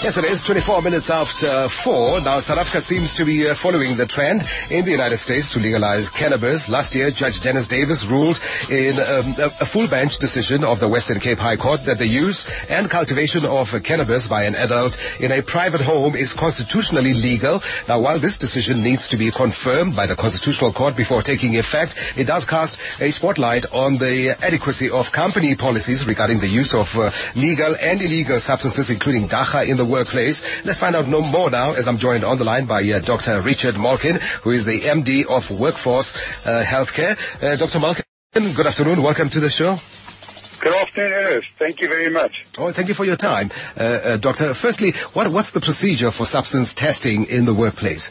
Yes, it is 24 minutes after 4. Now, South Africa seems to be following the trend in the United States to legalize cannabis. Last year, Judge Dennis Davis ruled in a full bench decision of the Western Cape High Court that the use and cultivation of cannabis by an adult in a private home is constitutionally legal. Now, while this decision needs to be confirmed by the Constitutional Court before taking effect, it does cast a spotlight on the adequacy of company policies regarding the use of legal and illegal substances, including dagga, in the workplace. Let's find out no more now, as I'm joined on the line by Dr. Richard Malkin, who is the MD of Workforce Healthcare. Dr. Malkin, good afternoon. Welcome to the show. Good afternoon, Ernest. Thank you very much. Oh, thank you for your time. Doctor, firstly, what's the procedure for substance testing in the workplace?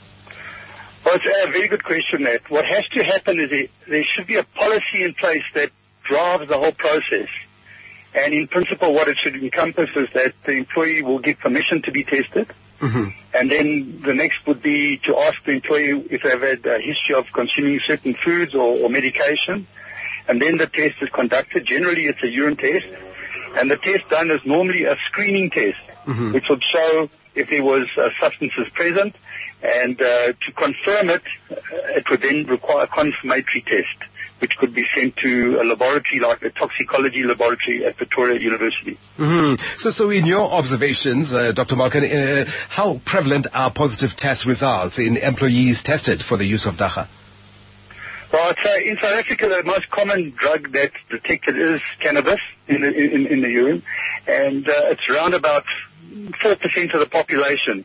Well, it's a very good question, Matt. What has to happen is there should be a policy in place that drives the whole process. And in principle, what it should encompass is that the employee will give permission to be tested. Mm-hmm. And then the next would be to ask the employee if they've had a history of consuming certain foods or medication. And then the test is conducted. Generally, it's a urine test. And the test done is normally a screening test, mm-hmm. which would show if there was substances present. And to confirm it, it would then require a confirmatory test, which could be sent to a laboratory like the toxicology laboratory at Pretoria University. Mm-hmm. So in your observations, Dr. Malkin, how prevalent are positive test results in employees tested for the use of dagga? Well, I'd say in South Africa, the most common drug that's detected is cannabis in the urine, and it's around about 4% of the population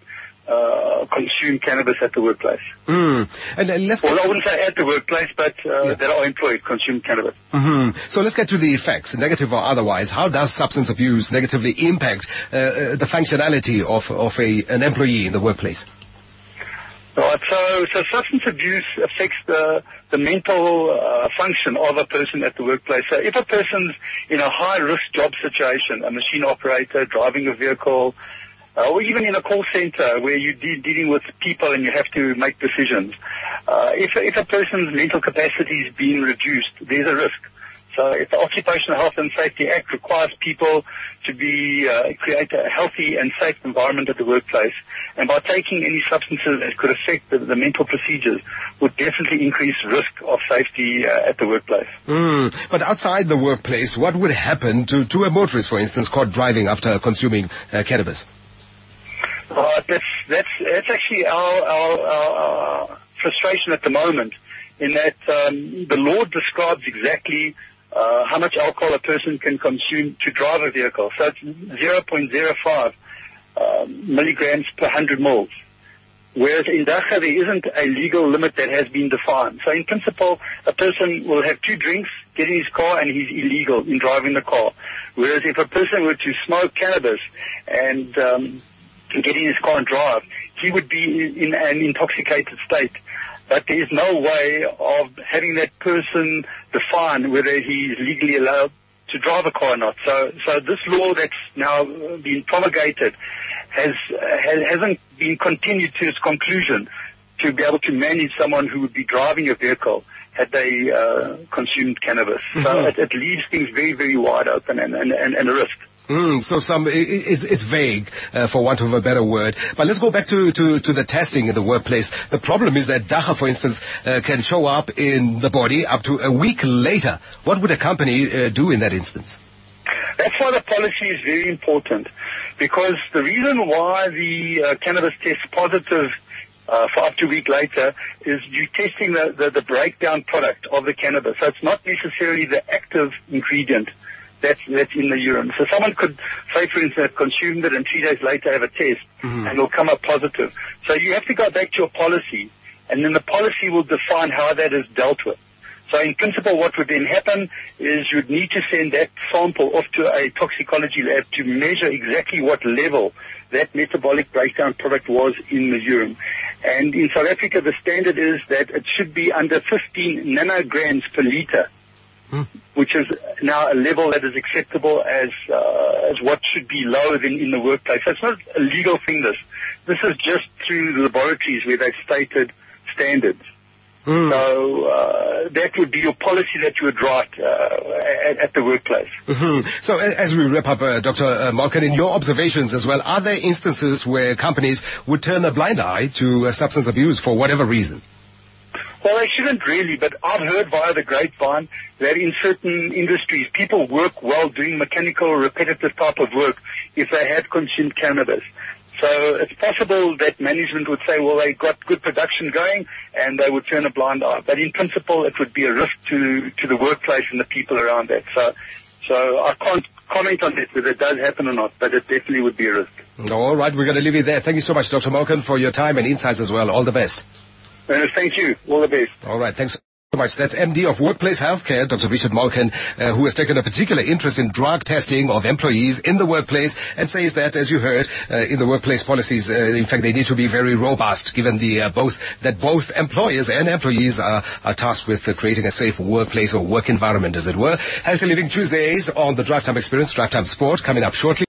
consume cannabis at the workplace. And well, I wouldn't say at the workplace, but that are employed consume cannabis. Mm-hmm. So let's get to the effects, negative or otherwise. How does substance abuse negatively impact the functionality of an employee in the workplace? Right, so substance abuse affects the mental function of a person at the workplace. So if a person's in a high-risk job situation, a machine operator, driving a vehicle, or even in a call center where you're dealing with people and you have to make decisions, if a person's mental capacity is being reduced, there's a risk. So if the Occupational Health and Safety Act requires people to create a healthy and safe environment at the workplace, and by taking any substances that could affect the mental procedures would definitely increase risk of safety at the workplace. But outside the workplace, what would happen to a motorist, for instance, caught driving after consuming cannabis? That's actually our frustration at the moment, in that the law describes exactly how much alcohol a person can consume to drive a vehicle. So it's 0.05 milligrams per 100 mils. Whereas in dagga, there isn't a legal limit that has been defined. So in principle, a person will have 2 drinks, get in his car, and he's illegal in driving the car. Whereas if a person were to smoke cannabis and get in his car and drive, he would be in an intoxicated state. But there is no way of having that person define whether he is legally allowed to drive a car or not. So this law that's now been promulgated hasn't been continued to its conclusion to be able to manage someone who would be driving a vehicle had they consumed cannabis. Mm-hmm. So it leaves things very, very wide open and a risk. So it's vague, for want of a better word. But let's go back to the testing in the workplace. The problem is that dagga, for instance, can show up in the body up to a week later. What would a company do in that instance? That's why the policy is very important, because the reason why the cannabis tests positive for up to a week later is you're testing the breakdown product of the cannabis. So it's not necessarily the active ingredient that's in the urine. So someone could, say for instance, have consumed it and 3 days later have a test, mm-hmm. and it'll come up positive. So you have to go back to your policy, and then the policy will define how that is dealt with. So in principle, what would then happen is you'd need to send that sample off to a toxicology lab to measure exactly what level that metabolic breakdown product was in the urine. And in South Africa, the standard is that it should be under 15 nanograms per liter. Which is now a level that is acceptable as what should be lower than in the workplace. So it's not a legal thing, this. This is just through the laboratories where they've stated standards. So that would be your policy that you would write at the workplace. So as we wrap up, Dr. Malkin, in your observations as well, are there instances where companies would turn a blind eye to substance abuse for whatever reason? Well, they shouldn't really, but I've heard via the grapevine that in certain industries, people work well doing mechanical, repetitive type of work if they had consumed cannabis. So it's possible that management would say, well, they got good production going, and they would turn a blind eye. But in principle, it would be a risk to the workplace and the people around that. So I can't comment on this, whether it does happen or not, but it definitely would be a risk. All right, we're going to leave it there. Thank you so much, Dr. Malkin, for your time and insights as well. All the best. Thank you. All the best. All right, thanks so much. That's MD of Workplace Healthcare, Dr. Richard Malkin, who has taken a particular interest in drug testing of employees in the workplace and says that, as you heard, in the workplace policies, in fact, they need to be very robust, given the both employers and employees are tasked with creating a safe workplace or work environment, as it were. Healthy Living Tuesdays on the Drive Time Experience, Drive Time Sport, coming up shortly.